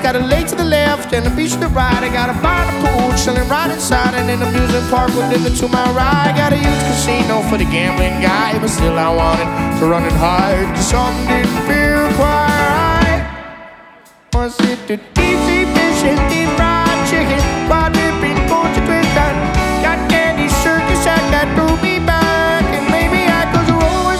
got a lake to the left and a beach to the right. I got a bar and a pool chilling right inside, and an amusement park within the 2-mile ride. I got a huge casino for the gambling guy, but still I wanted to run it hard. Something didn't feel quite right. Was it the deep sea fishing, deep fried?